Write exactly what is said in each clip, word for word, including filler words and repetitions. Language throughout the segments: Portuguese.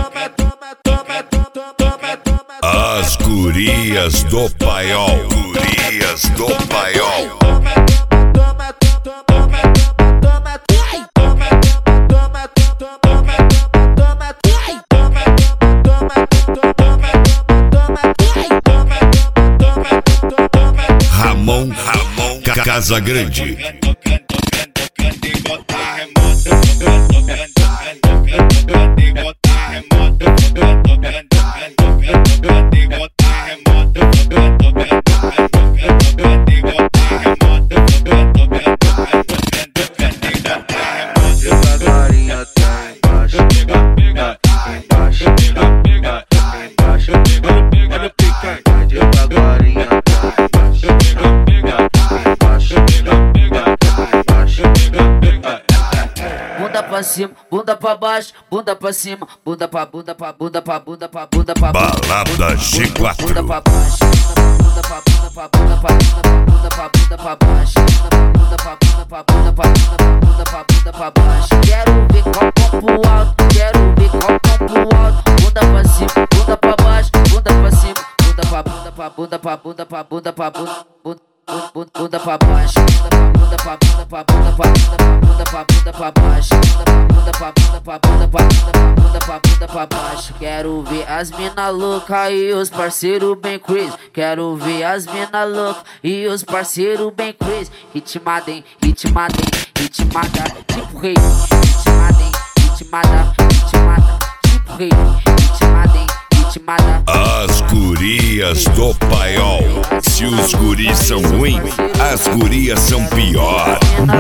As gurias do paiol, gurias do paiol. Ramon, Ramon Casagrande. Bunda pra cima, bunda pra baixo, bunda pra cima, bunda pra bunda pra bunda pra bunda pra bunda pra Balada G quatro. Bunda pra baixo, bunda pra bunda pra bunda pra bunda pra bunda pra baixo, bunda pra bunda pra bunda pra bunda pra bunda pra baixo. Quero ver copo pro alto, quero ver copo pro alto. Bunda pra cima, bunda pra baixo, bunda pra cima, bunda pra bunda pra bunda pra bunda pra bunda pra bunda bunda pra baixo, bunda pra bunda pra bunda pra bunda pra bunda pra baixo, bunda pra bunda pra bunda pra bunda pra bunda pra baixo. Quero ver as mina louca e os parceiro bem crazy. Quero ver as mina louca e os parceiro bem crazy. Ritmadem, ritmadem, ritmada, tipo rei. Ritmadem, ritmada, ritmada, tipo rei. Ritmadem, ritmada. As gurias do paiol. Se os guris são ruins, as gurias são pior.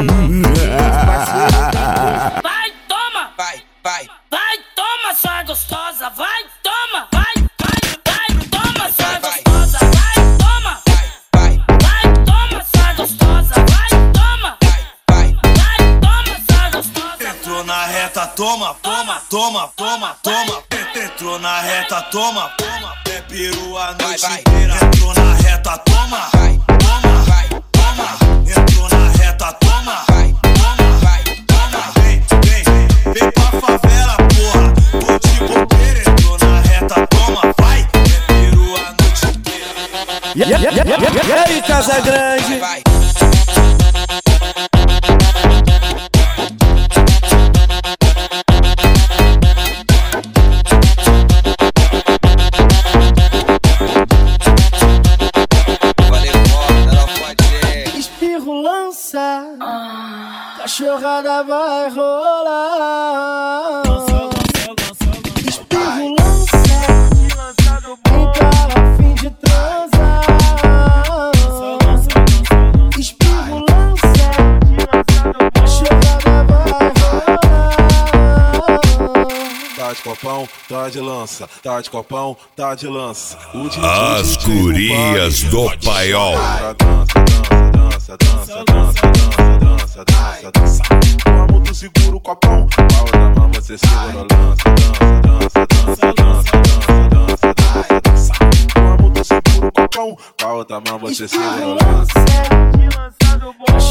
Vai, toma! Vai, vai, Vai, toma, sua gostosa! Vai, toma! Vai, vai, vai, toma, sua gostosa! Vai, toma! vai, vai, Vai, toma, sua gostosa! Vai, toma! vai, Vai, toma, sua gostosa! Entrou na reta, toma, toma, toma, toma, toma. Entrou na reta, toma, toma. É peru a noite vai. inteira. Entrou na reta, toma, vai, toma, vai, toma. Entrou na reta, toma, vai, toma, vai, toma. Vem, vem, vem pra favela, porra. Tô de bobeira. Entrou na reta, toma, vai. É peru a noite inteira. E aí, Casagrande? vai. Espirro lança, cachorrada vai rolar. Espirro lança, quem tá a fim de transar. Espirro lança, cachorrada vai rolar. Tá de copão, tá de lança, tá de copão, tá de lança. As gurias do paiol. Dança, dança, dança, dança, dança, dança, dança. Com a mão tu segura o copão, com a outra mão você segura a lança. Dança, dança, dança, dança, dança, dança, dança. Com a mão tu segura o copão, com a outra mão você segura a lança.